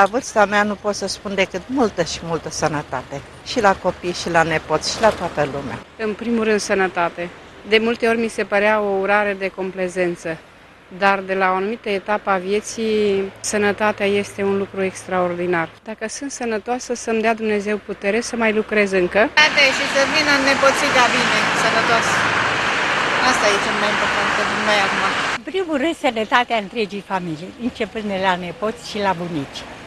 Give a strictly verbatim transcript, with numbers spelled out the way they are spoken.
la vârsta mea nu pot să spun decât multă și multă sănătate. Și la copii, și la nepoți, și la toată lumea. În primul rând sănătate. De multe ori mi se părea o urare de complezență, dar de la o anumită etapă a vieții, sănătatea este un lucru extraordinar. Dacă sunt sănătoasă, să-mi dea Dumnezeu putere să mai lucrez încă. Și să vină nepoțica bine, sănătoasă. Asta e cel mai important pentru noi acum. În primul rând, sănătatea întregii familii, începând de la nepoți și la bunici.